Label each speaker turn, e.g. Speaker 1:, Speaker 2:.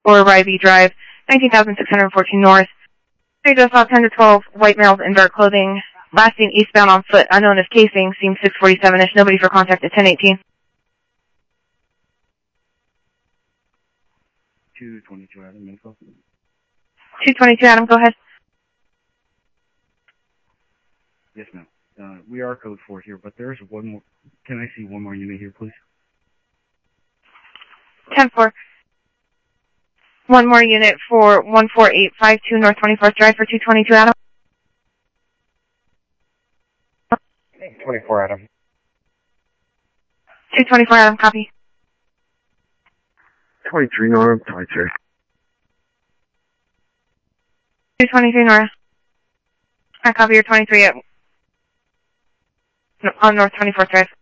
Speaker 1: 4 Rivey Drive, 19,614 North. They just saw 10 to 12 white males in dark clothing, last seen eastbound on foot, unknown as casing, seemed 647-ish, nobody for contact at 1018.
Speaker 2: 222 Adam, info.
Speaker 1: 222 Adam, go ahead.
Speaker 2: Yes, ma'am. We are code 4 here, but there's one more. Can I see one more unit here, please?
Speaker 1: 10-4. One more unit for 14852 North 24th Drive for 222 Adam.
Speaker 3: 24 Adam.
Speaker 1: 224 Adam, copy.
Speaker 3: 23 Norm, 23.
Speaker 1: 223 Nora. I copy your 23 on North 24th Drive.